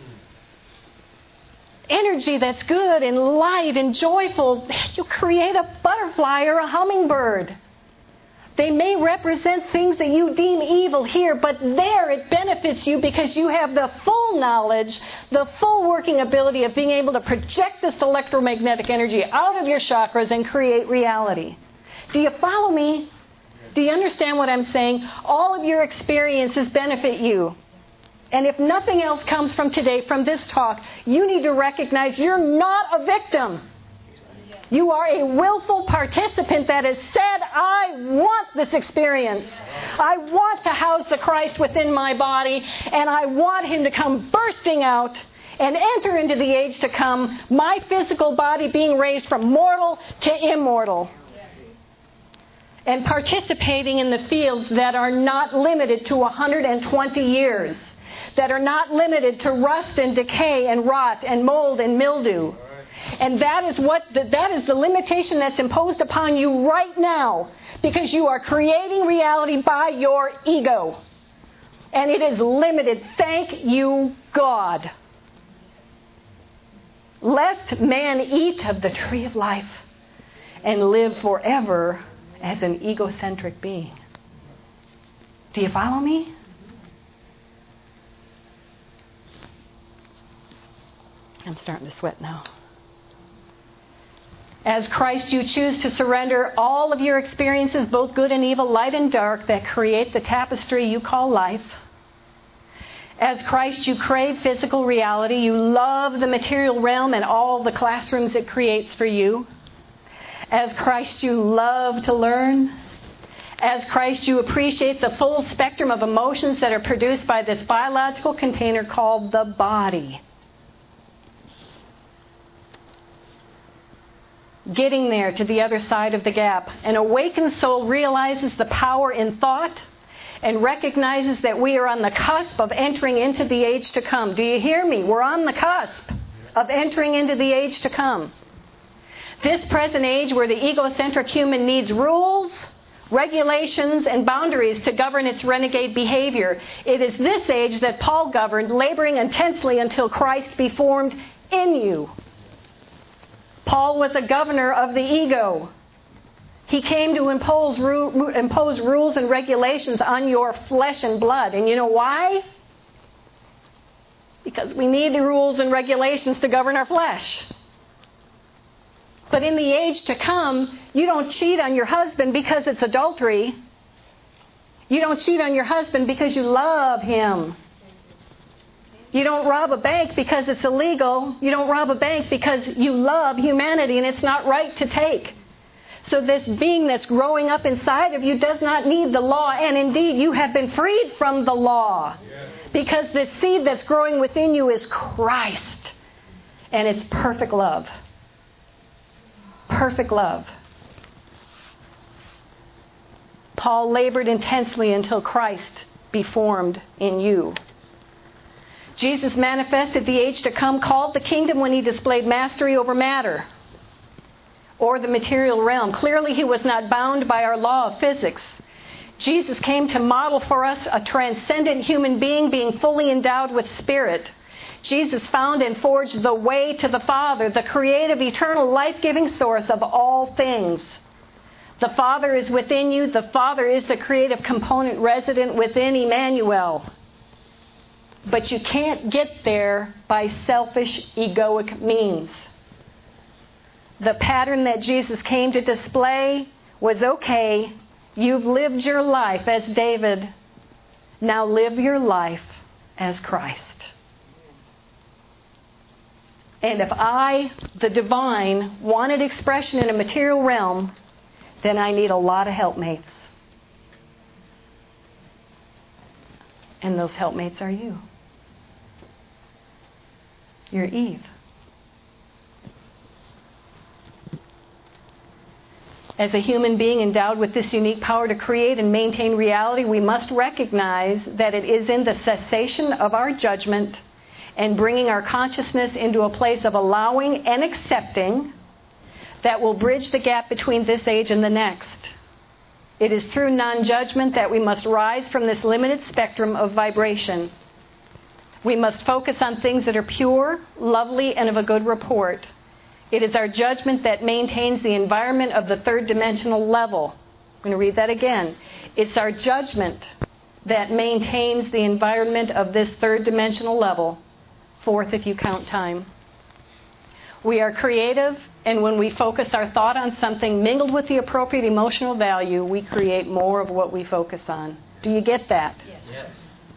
Energy that's good and light and joyful, you create a butterfly or a hummingbird. They may represent things that you deem evil here, but there it benefits you because you have the full knowledge, the full working ability of being able to project this electromagnetic energy out of your chakras and create reality. Do you follow me? Do you understand what I'm saying? All of your experiences benefit you. And if nothing else comes from today, from this talk, you need to recognize you're not a victim. You are a willful participant that has said, I want this experience. I want to house the Christ within my body, and I want him to come bursting out and enter into the age to come, my physical body being raised from mortal to immortal. And participating in the fields that are not limited to one hundred twenty years, that are not limited to rust and decay and rot and mold and mildew. And that is what the, that is the limitation that's imposed upon you right now, because you are creating reality by your ego. And it is limited. Thank you, God. Lest man eat of the tree of life and live forever as an egocentric being. Do you follow me? I'm starting to sweat now. As Christ, you choose to surrender all of your experiences, both good and evil, light and dark, that create the tapestry you call life. As Christ, you crave physical reality. You love the material realm and all the classrooms it creates for you. As Christ, you love to learn. As Christ, you appreciate the full spectrum of emotions that are produced by this biological container called the body. Getting there to the other side of the gap. An awakened soul realizes the power in thought and recognizes that we are on the cusp of entering into the age to come. Do you hear me? We're on the cusp of entering into the age to come. This present age where the egocentric human needs rules, regulations, and boundaries to govern its renegade behavior. It is this age that Paul governed, laboring intensely until Christ be formed in you. Paul was a governor of the ego. He came to impose, ru- impose rules and regulations on your flesh and blood. And you know why? Because we need the rules and regulations to govern our flesh. But in the age to come, you don't cheat on your husband because it's adultery. You don't cheat on your husband because you love him. You don't rob a bank because it's illegal. You don't rob a bank because you love humanity and it's not right to take. So this being that's growing up inside of you does not need the law. And indeed, you have been freed from the law. Because the seed that's growing within you is Christ. And it's perfect love. Perfect love. Paul labored intensely until Christ be formed in you. Jesus manifested the age to come, called the kingdom when he displayed mastery over matter or the material realm. Clearly, he was not bound by our law of physics. Jesus came to model for us a transcendent human being being fully endowed with spirit. Jesus found and forged the way to the Father, the creative, eternal, life-giving source of all things. The Father is within you. The Father is the creative component resident within Emmanuel. But you can't get there by selfish, egoic means. The pattern that Jesus came to display was, okay, you've lived your life as David. Now live your life as Christ. And if I, the divine, wanted expression in a material realm, then I need a lot of helpmates. And those helpmates are you. You're Eve. As a human being endowed with this unique power to create and maintain reality, we must recognize that it is in the cessation of our judgment and bringing our consciousness into a place of allowing and accepting that will bridge the gap between this age and the next. It is through non-judgment that we must rise from this limited spectrum of vibration. We must focus on things that are pure, lovely, and of a good report. It is our judgment that maintains the environment of the third dimensional level. I'm going to read that again. It's our judgment that maintains the environment of this third dimensional level. Fourth, if you count time. We are creative, and when we focus our thought on something mingled with the appropriate emotional value, we create more of what we focus on. Do you get that? Yes. Yes.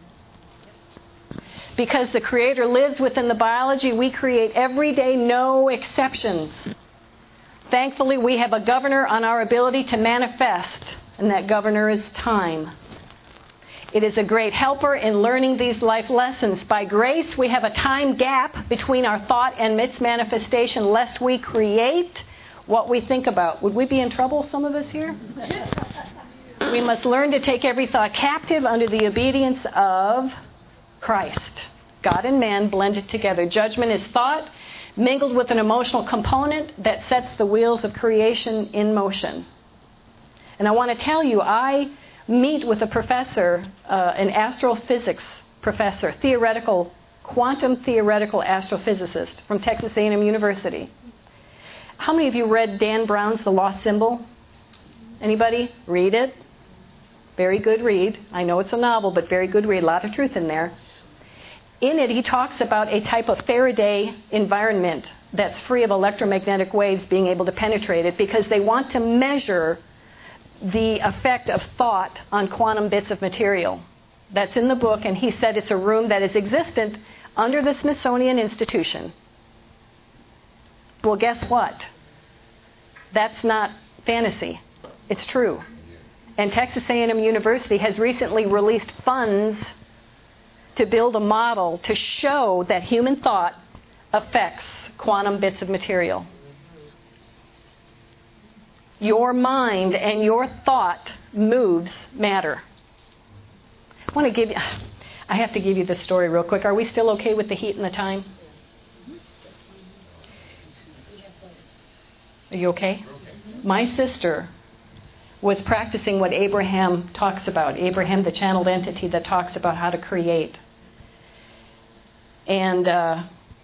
Because the Creator lives within the biology we create every day, no exceptions. Thankfully, we have a governor on our ability to manifest, and that governor is time. It is a great helper in learning these life lessons. By grace, we have a time gap between our thought and its manifestation, lest we create what we think about. Would we be in trouble, some of us here? We must learn to take every thought captive under the obedience of Christ. God and man blended together. Judgment is thought mingled with an emotional component that sets the wheels of creation in motion. And I want to tell you, I meet with a professor, uh, an astrophysics professor, theoretical, quantum theoretical astrophysicist from Texas A and M University. How many of you read Dan Brown's The Lost Symbol? Anybody? Read it. Very good read. I know it's a novel, but very good read. A lot of truth in there. in it, he talks about a type of Faraday environment that's free of electromagnetic waves being able to penetrate it, because they want to measure the effect of thought on quantum bits of material. That's in the book, and he said it's a room that is existent under the Smithsonian Institution. Well, guess what? That's not fantasy. It's true. And Texas A and M University has recently released funds to build a model to show that human thought affects quantum bits of material. Your mind and your thought moves matter. I want to give you, I have to give you this story real quick. Are we still okay with the heat and the time? Are you okay? My sister was practicing what Abraham talks about. Abraham, the channeled entity that talks about how to create. And uh,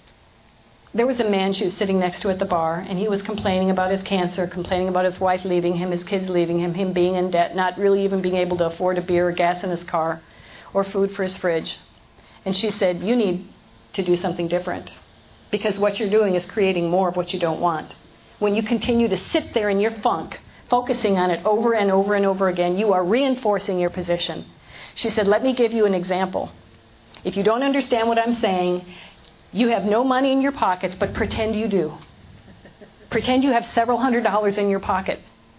there was a man she was sitting next to at the bar, and he was complaining about his cancer, complaining about his wife leaving him, his kids leaving him, him being in debt, not really even being able to afford a beer or gas in his car or food for his fridge. And she said, you need to do something different, because what you're doing is creating more of what you don't want. When you continue to sit there in your funk, focusing on it over and over and over again, you are reinforcing your position. She said, let me give you an example. If you don't understand what I'm saying, you have no money in your pockets, but pretend you do. Pretend you have several hundred dollars in your pocket.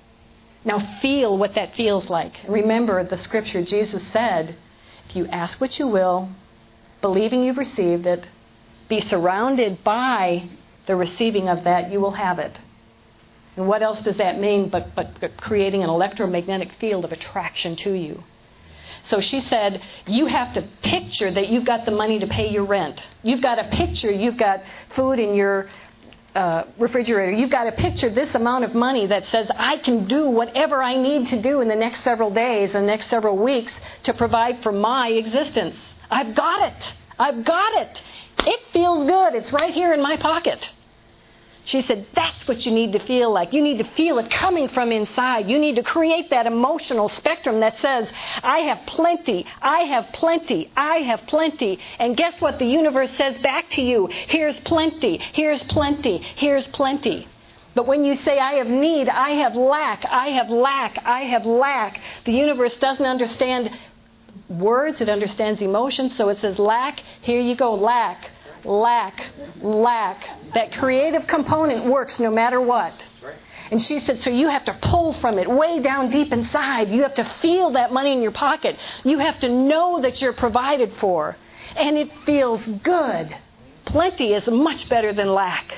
Now feel what that feels like. Remember the scripture, Jesus said, if you ask what you will, believing you've received it, be surrounded by the receiving of that, you will have it. And what else does that mean but, but, but creating an electromagnetic field of attraction to you? So she said, you have to picture that you've got the money to pay your rent. You've got to picture you've got food in your uh, refrigerator. You've got to picture this amount of money that says, I can do whatever I need to do in the next several days and the next several weeks to provide for my existence. I've got it. I've got it. It feels good. It's right here in my pocket. She said, that's what you need to feel like. You need to feel it coming from inside. You need to create that emotional spectrum that says, I have plenty, I have plenty, I have plenty. And guess what the universe says back to you? Here's plenty, here's plenty, here's plenty. But when you say, I have need, I have lack, I have lack, I have lack, the universe doesn't understand words, it understands emotions. So it says lack, here you go, lack. Lack, lack. That creative component works no matter what. And she said, so you have to pull from it way down deep inside. You have to feel that money in your pocket. You have to know that you're provided for. And it feels good. Plenty is much better than lack.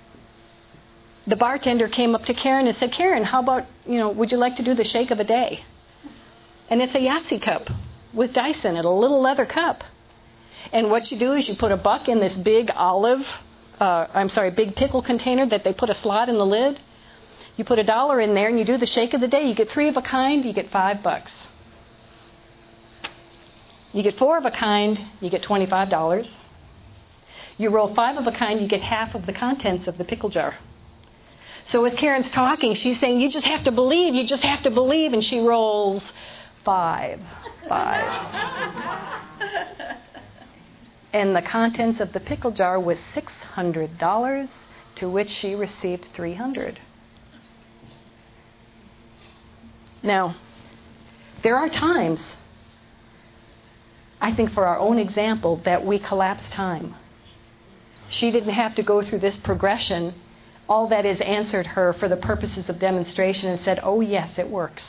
The bartender came up to Karen and said, Karen, how about, you know, would you like to do the shake of a day? And it's a Yahtzee cup with dice in it, a little leather cup. And what you do is you put a buck in this big olive, uh, I'm sorry, big pickle container that they put a slot in the lid. You put a dollar in there and you do the shake of the day. You get three of a kind, you get five bucks. You get four of a kind, you get twenty-five dollars. You roll five of a kind, you get half of the contents of the pickle jar. So as Karen's talking, she's saying, you just have to believe, you just have to believe. And she rolls five, five. And the contents of the pickle jar was six hundred dollars, to which she received three hundred dollars. Now, there are times, I think for our own example, that we collapse time. She didn't have to go through this progression. All that is answered her for the purposes of demonstration and said, oh yes, it works.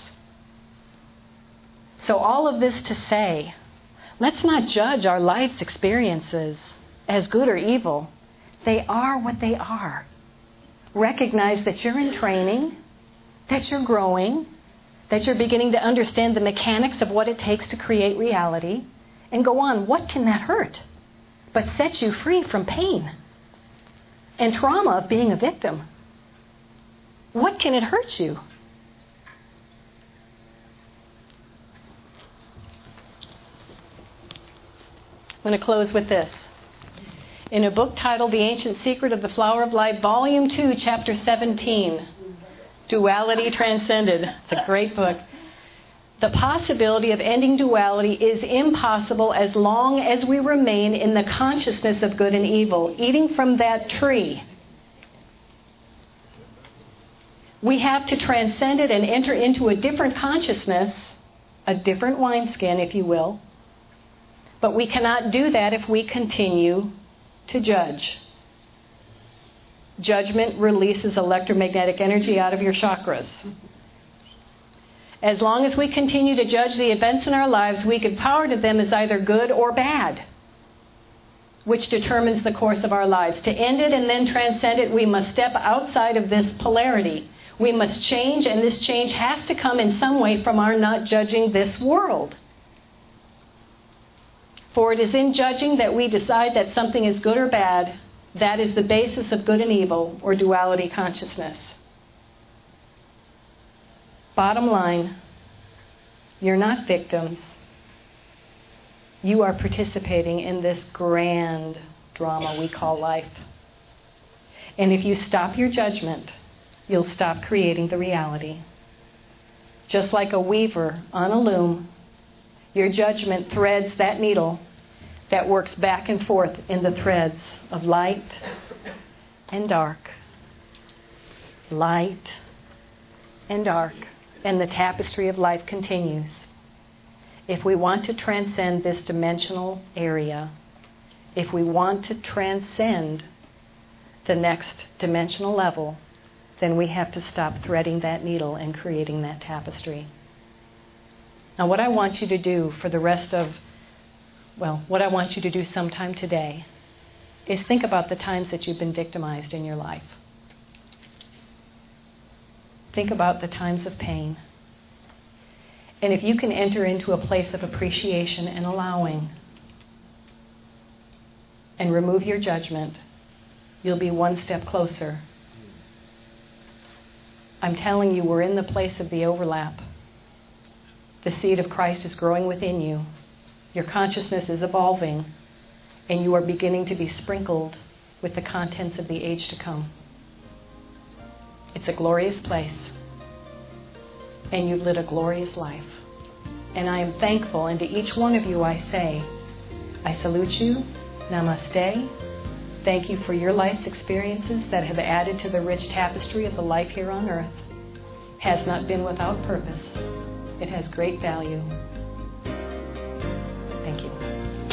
So all of this to say, let's not judge our life's experiences as good or evil. They are what they are. Recognize that you're in training, that you're growing, that you're beginning to understand the mechanics of what it takes to create reality, and go on. What can that hurt? But set you free from pain and trauma of being a victim. What can it hurt you? I'm going to close with this. In a book titled The Ancient Secret of the Flower of Life, Volume two, Chapter seventeen, Duality Transcended. It's a great book. The possibility of ending duality is impossible as long as we remain in the consciousness of good and evil, eating from that tree. We have to transcend it and enter into a different consciousness, a different wineskin, if you will. But we cannot do that if we continue to judge. Judgment releases electromagnetic energy out of your chakras. As long as we continue to judge the events in our lives, we give power to them as either good or bad, which determines the course of our lives. To end it and then transcend it, we must step outside of this polarity. We must change, and this change has to come in some way from our not judging this world. For it is in judging that we decide that something is good or bad. That is the basis of good and evil, or duality consciousness. Bottom line, you're not victims. You are participating in this grand drama we call life. And if you stop your judgment, you'll stop creating the reality. Just like a weaver on a loom, your judgment threads that needle that works back and forth in the threads of light and dark. Light and dark. And the tapestry of life continues. If we want to transcend this dimensional area, if we want to transcend the next dimensional level, then we have to stop threading that needle and creating that tapestry. Now, what I want you to do for the rest of, well, what I want you to do sometime today is think about the times that you've been victimized in your life. Think about the times of pain. And if you can enter into a place of appreciation and allowing and remove your judgment, you'll be one step closer. I'm telling you, we're in the place of the overlap. The seed of Christ is growing within you. Your consciousness is evolving, and you are beginning to be sprinkled with the contents of the age to come. It's a glorious place, and you've lived a glorious life. And I am thankful, and to each one of you I say, I salute you, namaste. Thank you for your life's experiences that have added to the rich tapestry of the life here on earth. Has not been without purpose. It has great value. Thank you.